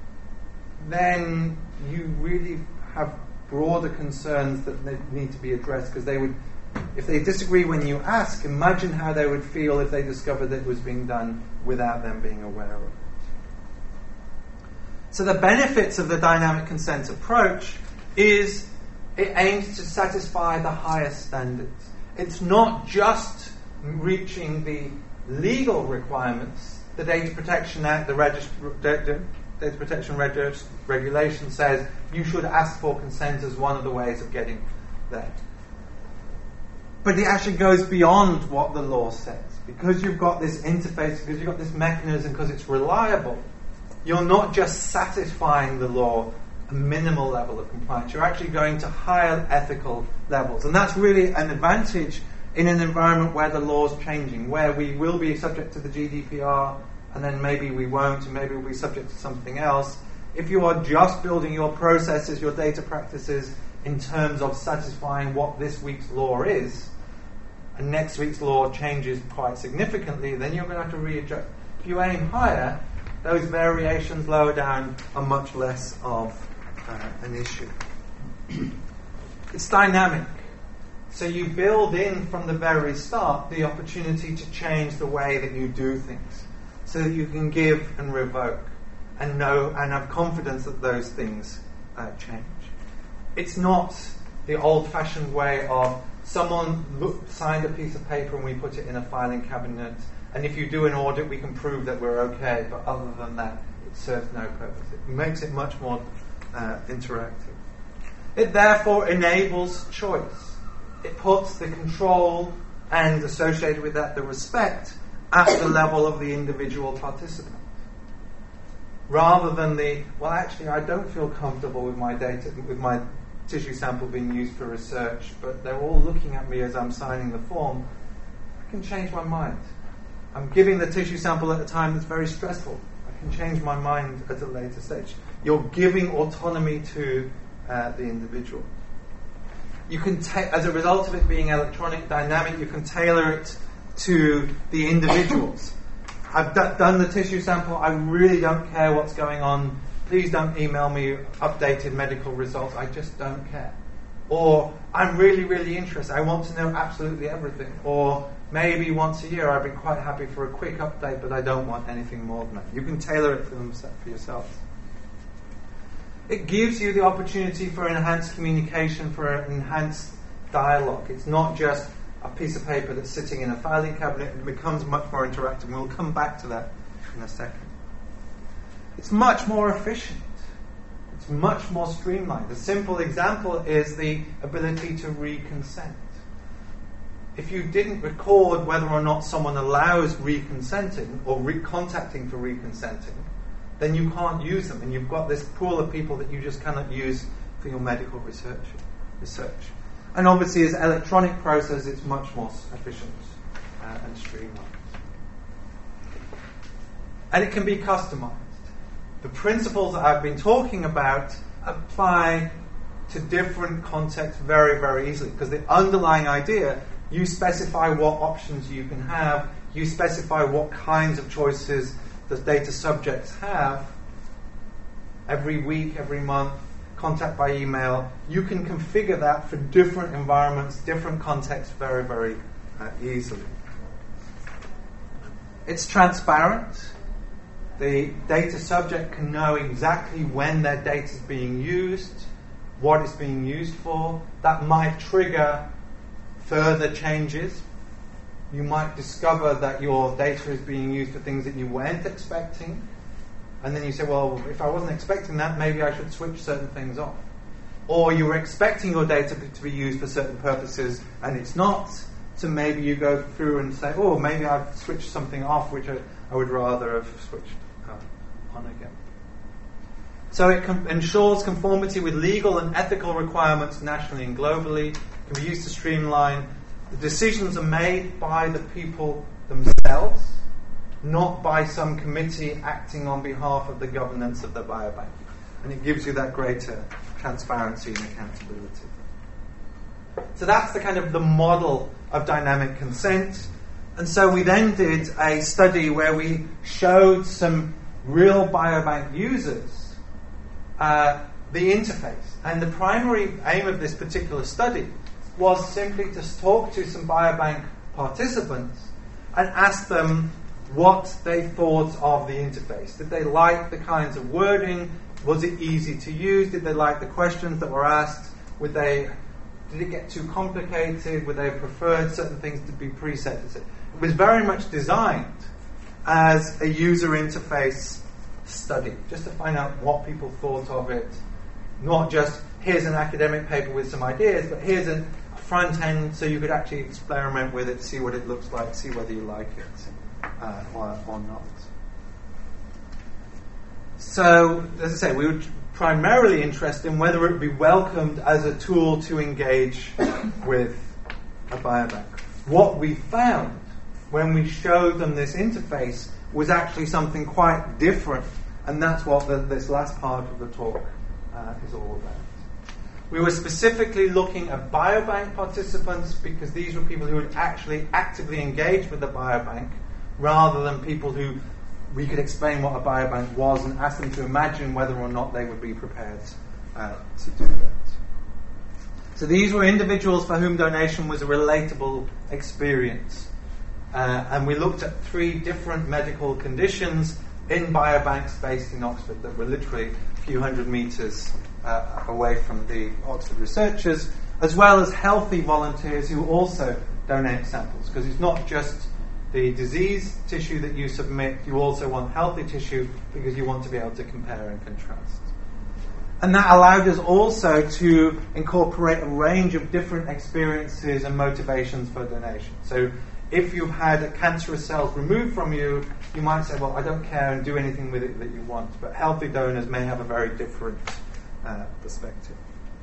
then you really have broader concerns that they need to be addressed, because they would, if they disagree when you ask, imagine how they would feel if they discovered that it was being done without them being aware of it. So the benefits of the dynamic consent approach is it aims to satisfy the highest standards. It's not just reaching the legal requirements. The Data Protection Act, the Data Protection Regulation says you should ask for consent as one of the ways of getting there. But it actually goes beyond what the law says. Because you've got this interface, because you've got this mechanism, because it's reliable, you're not just satisfying the law a minimal level of compliance. You're actually going to higher ethical levels. And that's really an advantage in an environment where the law's changing, where we will be subject to the GDPR, and then maybe we won't, and maybe we'll be subject to something else. If you are just building your processes, your data practices, in terms of satisfying what this week's law is, and next week's law changes quite significantly, then you're going to have to readjust. If you aim higher, those variations lower down are much less of an issue. It's dynamic. So you build in from the very start the opportunity to change the way that you do things, so that you can give and revoke and know and have confidence that those things change. It's not the old-fashioned way of someone signed a piece of paper and we put it in a filing cabinet, and if you do an audit we can prove that we're okay, but other than that it serves no purpose. It makes it much more interactive. It therefore enables choice. It puts the control and, associated with that, the respect at the level of the individual participant. Rather than well, actually, I don't feel comfortable with my data, with my tissue sample being used for research, but they're all looking at me as I'm signing the form. I can change my mind. I'm giving the tissue sample at a time that's very stressful. I can change my mind at a later stage. You're giving autonomy to the individual. You can, as a result of it being electronic, dynamic, you can tailor it to the individuals. I've done the tissue sample. I really don't care what's going on. Please don't email me updated medical results. I just don't care. Or I'm really, really interested. I want to know absolutely everything. Or maybe once a year I'd be quite happy for a quick update, but I don't want anything more than that. You can tailor it for yourselves. It gives you the opportunity for enhanced communication, for enhanced dialogue. It's not just a piece of paper that's sitting in a filing cabinet. It becomes much more interactive. We'll come back to that in a second. It's much more efficient. It's much more streamlined. A simple example is the ability to reconsent. If you didn't record whether or not someone allows reconsenting or recontacting for reconsenting, then you can't use them, and you've got this pool of people that you just cannot use for your medical research. And obviously, as an electronic process, it's much more efficient and streamlined. And it can be customized. The principles that I've been talking about apply to different contexts very, very easily, because the underlying idea, you specify what options you can have, you specify what kinds of choices the data subjects have every week, every month, contact by email. You can configure that for different environments, different contexts very, very easily. It's transparent. The data subject can know exactly when their data is being used, what it's being used for. That might trigger further changes. You might discover that your data is being used for things that you weren't expecting. And then you say, well, if I wasn't expecting that, maybe I should switch certain things off. Or you were expecting your data to be used for certain purposes and it's not. So maybe you go through and say, oh, maybe I've switched something off which I would rather have switched on again. So it ensures conformity with legal and ethical requirements nationally and globally. It can be used to streamline. The decisions are made by the people themselves, not by some committee acting on behalf of the governance of the biobank. And it gives you that greater transparency and accountability. So that's the kind of the model of dynamic consent. And so we then did a study where we showed some real biobank users the interface. And the primary aim of this particular study was simply to talk to some biobank participants and ask them what they thought of the interface. Did they like the kinds of wording? Was it easy to use? Did they like the questions that were asked? Did it get too complicated? Would they have preferred certain things to be preset? It was very much designed as a user interface study, just to find out what people thought of it. Not just, here's an academic paper with some ideas, but here's a front end so you could actually experiment with it, see what it looks like, see whether you like it or not. So, as I say, we were primarily interested in whether it would be welcomed as a tool to engage with a biobank. What we found when we showed them this interface was actually something quite different, and that's what this last part of the talk is all about. We were specifically looking at biobank participants because these were people who had actually actively engaged with the biobank rather than people who we could explain what a biobank was and ask them to imagine whether or not they would be prepared to do that. So these were individuals for whom donation was a relatable experience. And we looked at 3 different medical conditions in biobanks based in Oxford that were literally a few hundred metres away from the Oxford researchers, as well as healthy volunteers who also donate samples, because it's not just the disease tissue that you submit, you also want healthy tissue because you want to be able to compare and contrast. And that allowed us also to incorporate a range of different experiences and motivations for donation. So if you've had cancerous cells removed from you, you might say, well, I don't care and do anything with it that you want. But healthy donors may have a very different perspective.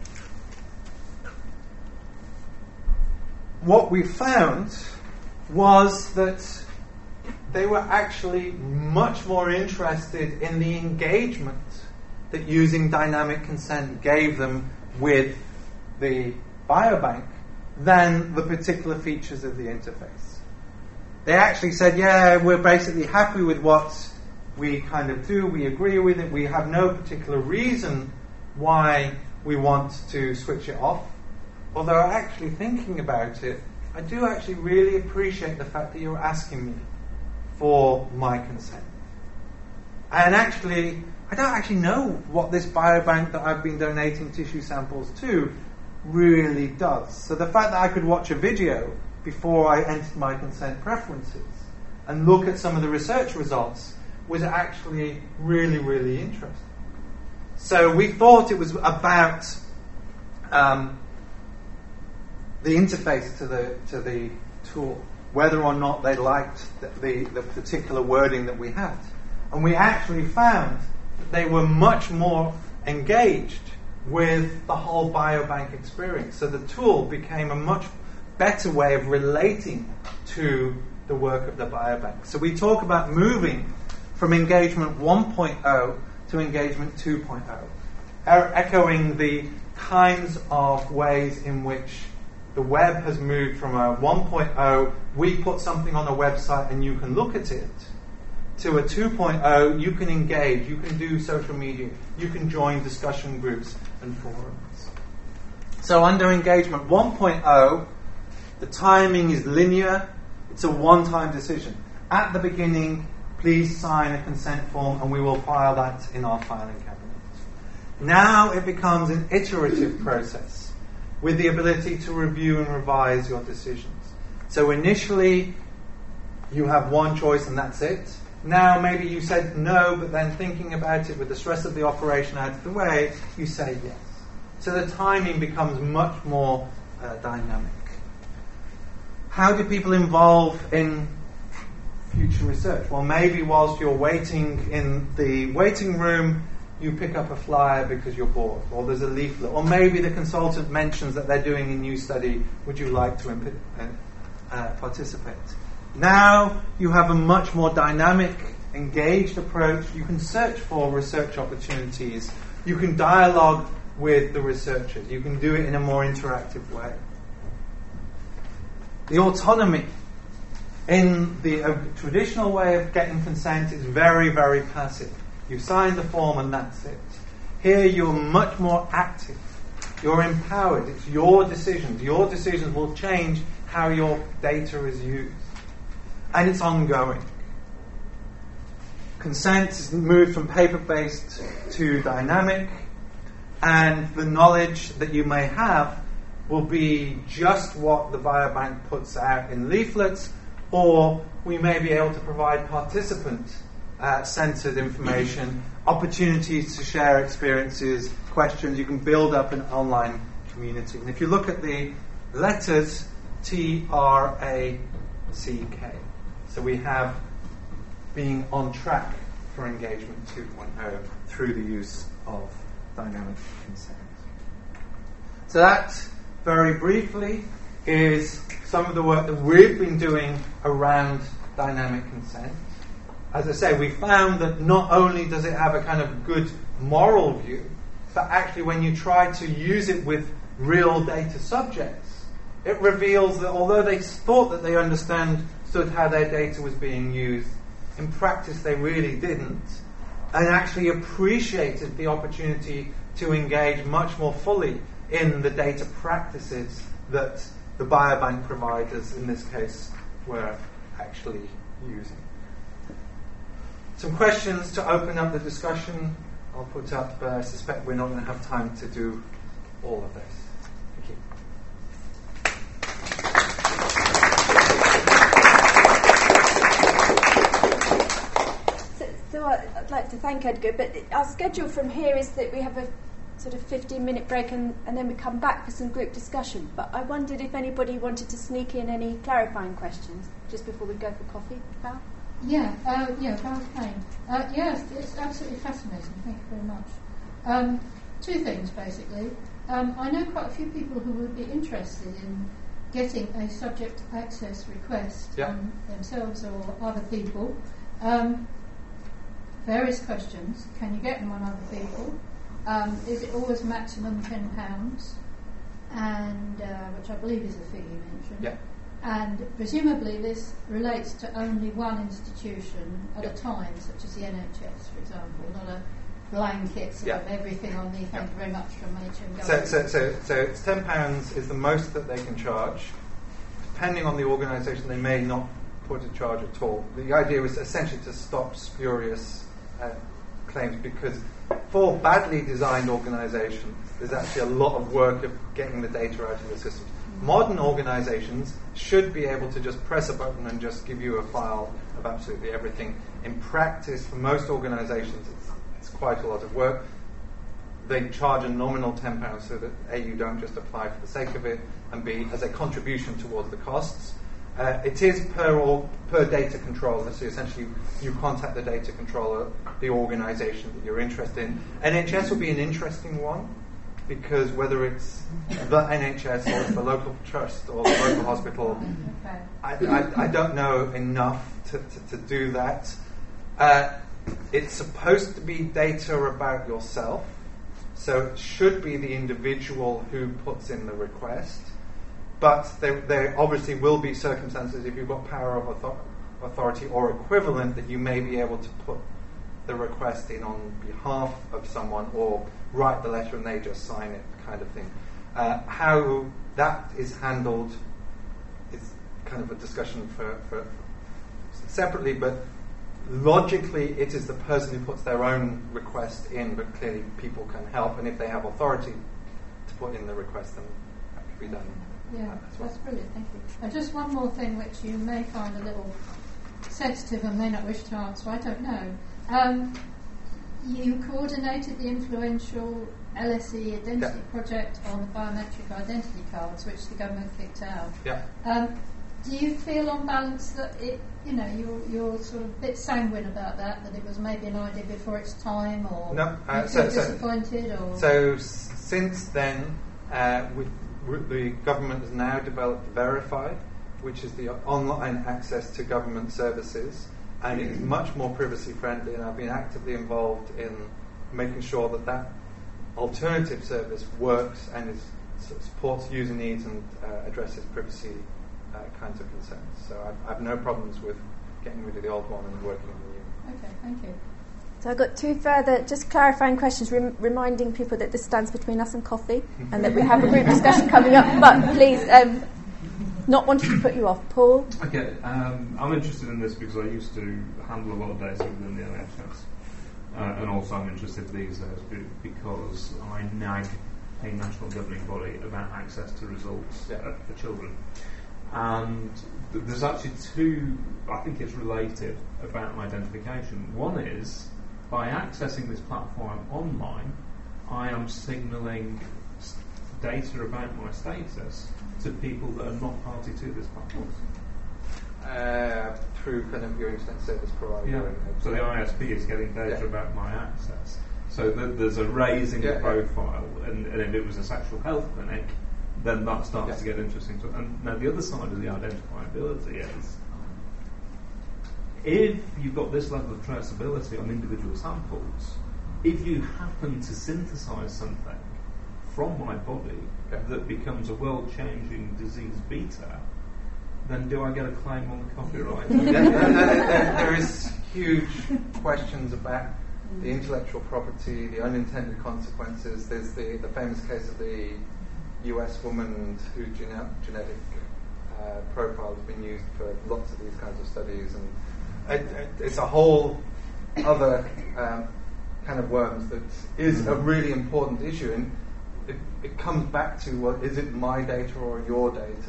What we found was that they were actually much more interested in the engagement that using dynamic consent gave them with the biobank than the particular features of the interface. They actually said, yeah, we're basically happy with what we kind of do, we agree with it, we have no particular reason why we want to switch it off. Although actually thinking about it, I do actually really appreciate the fact that you're asking me for my consent. And actually, I don't actually know what this biobank that I've been donating tissue samples to really does. So the fact that I could watch a video before I entered my consent preferences and look at some of the research results was actually really, really interesting. So we thought it was about the interface to the tool, whether or not they liked the particular wording that we had. And we actually found that they were much more engaged with the whole biobank experience. So the tool became a much better way of relating to the work of the biobank. So we talk about moving from engagement 1.0 to engagement 2.0, echoing the kinds of ways in which the web has moved from a 1.0, we put something on a website and you can look at it, to a 2.0, you can engage, you can do social media, you can join discussion groups and forums. So under engagement 1.0, the timing is linear, it's a one-time decision. At the beginning, please sign a consent form and we will file that in our filing cabinet. Now it becomes an iterative process with the ability to review and revise your decisions. So initially, you have one choice and that's it. Now maybe you said no, but then thinking about it with the stress of the operation out of the way, you say yes. So the timing becomes much more dynamic. How do people involve in future research? Well, maybe whilst you're waiting in the waiting room, you pick up a flyer because you're bored, or there's a leaflet, or maybe the consultant mentions that they're doing a new study. Would you like to participate? Now you have a much more dynamic, engaged approach. You can search for research opportunities. You can dialogue with the researchers. You can do it in a more interactive way. The autonomy in the traditional way of getting consent is very, very passive. You sign the form and that's it. Here you're much more active. You're empowered. It's your decisions. Your decisions will change how your data is used. And it's ongoing. Consent is moved from paper-based to dynamic, and the knowledge that you may have will be just what the biobank puts out in leaflets, or we may be able to provide participant-centered information, opportunities to share experiences, questions. You can build up an online community. And if you look at the letters, TRACK. So we have being on track for engagement 2.0 through the use of dynamic consent. So that, very briefly, is some of the work that we've been doing around dynamic consent. As I say, we found that not only does it have a kind of good moral view, but actually when you try to use it with real data subjects, it reveals that although they thought that they understood how their data was being used, in practice they really didn't, and actually appreciated the opportunity to engage much more fully in the data practices that the biobank providers, in this case, were actually using. Some questions to open up the discussion I'll put up, but I suspect we're not going to have time to do all of this. Thank you. So I'd like to thank Edgar, but our schedule from here is that we have a sort of 15-minute break and then we come back for some group discussion. But I wondered if anybody wanted to sneak in any clarifying questions just before we go for coffee. Val? Val's Payne. Yes, it's absolutely fascinating. Thank you very much. Two things, basically. I know quite a few people who would be interested in getting a subject access request on themselves or other people. Various questions. Can you get them on other people? Is it always maximum £10? And which I believe is the fee you mentioned. Yeah. And presumably this relates to only one institution at a time, such as the NHS, for example, not a blanket of everything on the thank you very much from NHS government. So it's £10 is the most that they can charge. Depending on the organisation, they may not put a charge at all. The idea was essentially to stop spurious claims, because for badly designed organisations, there's actually a lot of work of getting the data out of the system. Modern organisations should be able to just press a button and just give you a file of absolutely everything. In practice, for most organisations, it's quite a lot of work. They charge a nominal £10 so that A, you don't just apply for the sake of it, and B, as a contribution towards the costs. It is per data controller, so essentially you contact the data controller, the organisation that you're interested in. NHS will be an interesting one, because whether it's the NHS or it's the local trust or the local hospital, I don't know enough to do that. It's supposed to be data about yourself, so it should be the individual who puts in the request. But there obviously will be circumstances, if you've got power of authority or equivalent, that you may be able to put the request in on behalf of someone or write the letter and they just sign it, kind of thing. How that is handled is kind of a discussion for separately, but logically it is the person who puts their own request in, but clearly people can help, and if they have authority to put in the request, then that can be done Yeah, that's brilliant, thank you. And just one more thing which you may find a little sensitive and may not wish to answer, I don't know. You coordinated the influential LSE identity project on the biometric identity cards, which the government kicked out. Yeah. Do you feel on balance that you're sort of a bit sanguine about that it was maybe an idea before its time, or no, you feel disappointed? So since then, the government has now developed Verify, which is the online access to government services, and it is much more privacy friendly, and I've been actively involved in making sure that alternative service works and supports user needs and addresses privacy kinds of concerns. So I've no problems with getting rid of the old one and working on the new. Okay, thank you. So I've got two further just clarifying questions, reminding people that this stands between us and coffee and that we have a group discussion coming up, but please, not wanting to put you off. Paul? Okay, I'm interested in this because I used to handle a lot of data within the NHS, and also I'm interested these days because I nag a national governing body about access to results for children. And there's actually two, I think it's related, about identification. One is, by accessing this platform online, I am signalling data about my status to people that are not party to this platform. Through kind of your internet service provider. Yeah. So the ISP is getting data about my access. So there's a raising of profile, and if it was a sexual health clinic, then that starts to get interesting. And now the other side of the identifiability is, if you've got this level of traceability on individual samples, if you happen to synthesise something from my body that becomes a world-changing disease beta, then do I get a claim on the copyright? There is huge questions about the intellectual property, the unintended consequences. There's the famous case of the US woman whose genetic profile has been used for lots of these kinds of studies, and it's a whole other kind of worms that is a really important issue, and it comes back to, well, is it my data or your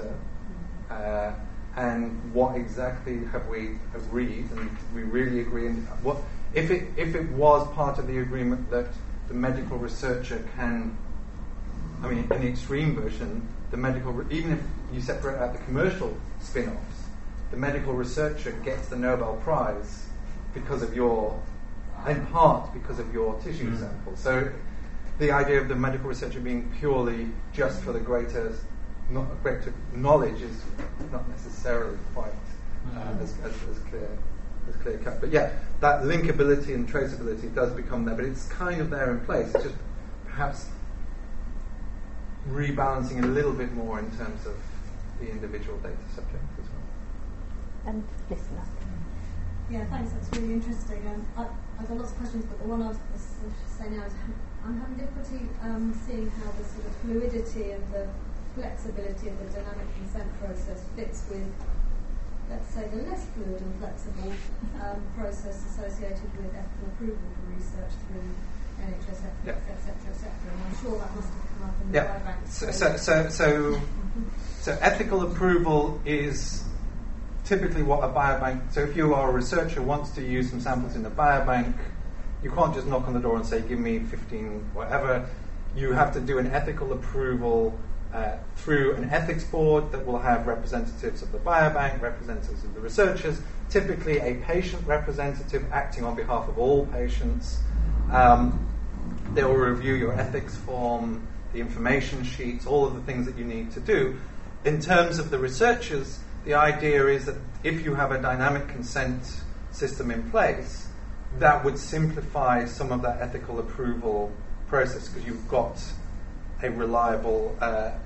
data, and what exactly have we agreed, and we really agree, and what if it was part of the agreement that the medical researcher can, I mean, in the extreme version, even if you separate out the commercial spin-offs, the medical researcher gets the Nobel Prize because of in part because of your tissue sample. So the idea of the medical researcher being purely just for the greater knowledge is not necessarily quite as clear cut. But yeah, that linkability and traceability does become there, but it's kind of there in place. It's just perhaps rebalancing a little bit more in terms of the individual data subject as well. And listener. Yeah, thanks. That's really interesting. I've got lots of questions, but the one I was going to say now is I'm having difficulty seeing how the sort of fluidity and the flexibility of the dynamic consent process fits with, let's say, the less fluid and flexible process associated with ethical approval for research through NHS ethics, etc. And I'm sure that must have come up in the biobank. So ethical approval is typically what a biobank. So if you are a researcher who wants to use some samples in a biobank, you can't just knock on the door and say, give me 15 whatever. You have to do an ethical approval through an ethics board that will have representatives of the biobank, representatives of the researchers, typically a patient representative acting on behalf of all patients. They will review your ethics form, the information sheets, all of the things that you need to do. In terms of the researchers, the idea is that if you have a dynamic consent system in place, that would simplify some of that ethical approval process, because you've got a reliable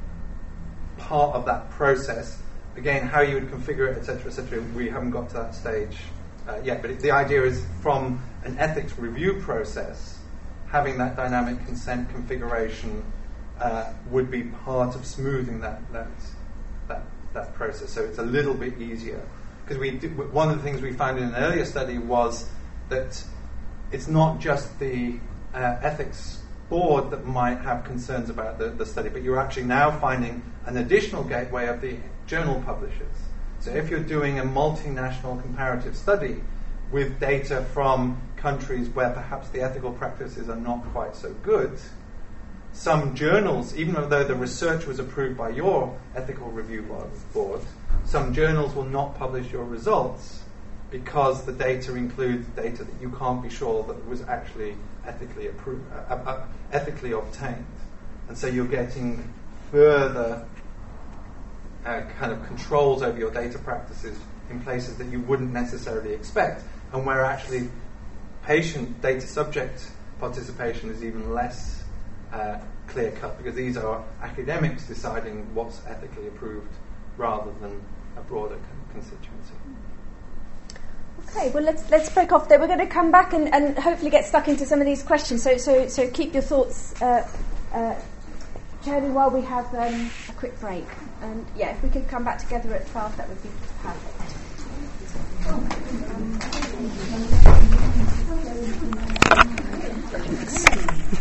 part of that process. Again, how you would configure it, etc., we haven't got to that stage yet. But the idea is, from an ethics review process, having that dynamic consent configuration would be part of smoothing that process. So it's a little bit easier. Because one of the things we found in an earlier study was that it's not just the ethics board that might have concerns about the study, but you're actually now finding an additional gateway of the journal publishers. So if you're doing a multinational comparative study with data from countries where perhaps the ethical practices are not quite so good, some journals, even though the research was approved by your ethical review board, some journals will not publish your results because the data includes data that you can't be sure that was actually ethically obtained. And so you're getting further kind of controls over your data practices in places that you wouldn't necessarily expect, and where actually patient data subject participation is even less clear-cut, because these are academics deciding what's ethically approved rather than a broader constituency. Okay, well let's break off there. We're going to come back and hopefully get stuck into some of these questions. So keep your thoughts turning while we have a quick break. And yeah, if we could come back together at 12, that would be perfect.